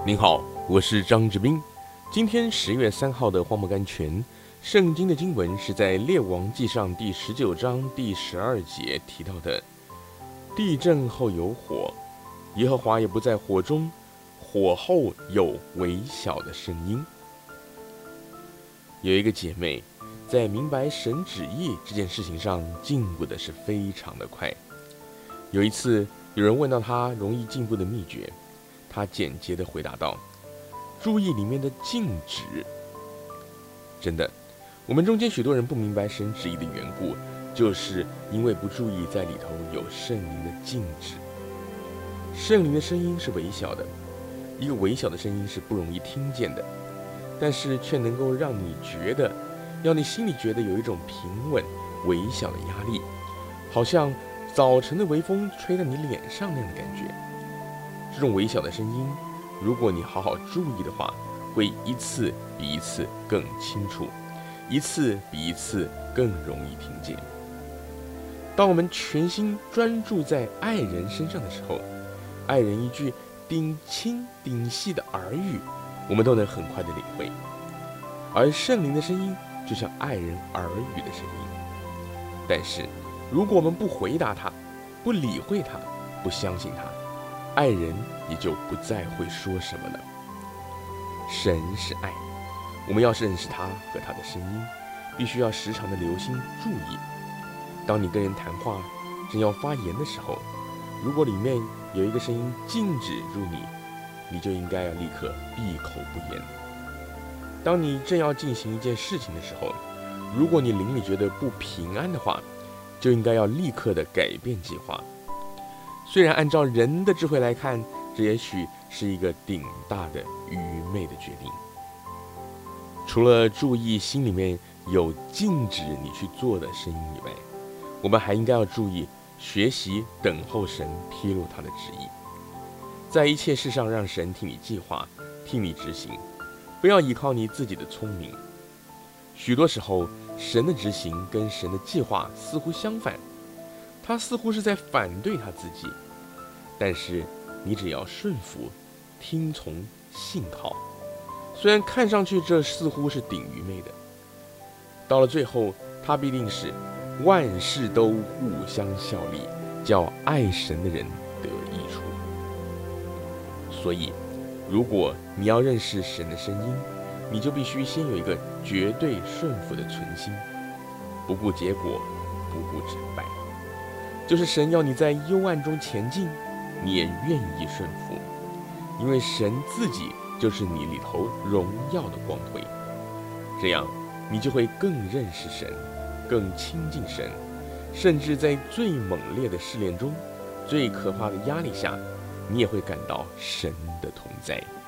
您好，我是张志斌。今天10月3号的荒漠甘泉，圣经的经文是在列王纪上第19章第12节提到的：地震后有火，耶和华也不在火中，火后有微小的声音。有一个姐妹在明白神旨意这件事情上进步的是非常的快。有一次，有人问到她容易进步的秘诀，她简洁地回答道：注意里面的静止。真的，我们中间许多人不明白神旨意的缘故，就是因为不注意在里头有圣灵的静止。圣灵的声音是微小的，一个微小的声音是不容易听见的，但是却能够让你觉得，要你心里觉得有一种平稳微小的压力，好像早晨的微风吹在你脸上那样的感觉。这种微小的声音，如果你好好注意的话，会一次比一次更清楚，一次比一次更容易听见。当我们全心专注在爱人身上的时候，爱人一句顶轻顶细的耳语，我们都能很快的领会。而圣灵的声音就像爱人耳语的声音，但是如果我们不回答他，不理会他，不相信他，爱人也就不再会说什么了。神是爱，我们要认识他和他的声音，必须要时常的留心注意。当你跟人谈话正要发言的时候，如果里面有一个声音禁止住你，你就应该要立刻闭口不言。当你正要进行一件事情的时候，如果你灵里觉得不平安的话，就应该要立刻的改变计划。虽然按照人的智慧来看，这也许是一个顶大的愚昧的决定。除了注意心里面有禁止你去做的声音以外，我们还应该要注意学习等候神披露他的旨意，在一切事上让神替你计划，替你执行，不要依靠你自己的聪明。许多时候，神的执行跟神的计划似乎相反，他似乎是在反对他自己。但是你只要顺服、听从、信靠，虽然看上去这似乎是顶愚昧的，到了最后，他必定是万事都互相效力，叫爱神的人得益处。所以，如果你要认识神的声音，你就必须先有一个绝对顺服的存心，不顾结果，不顾成败。就是神要你在幽暗中前进，你也愿意顺服，因为神自己就是你里头荣耀的光辉。这样，你就会更认识神，更亲近神，甚至在最猛烈的试炼中，最可怕的压力下，你也会感到神的同在。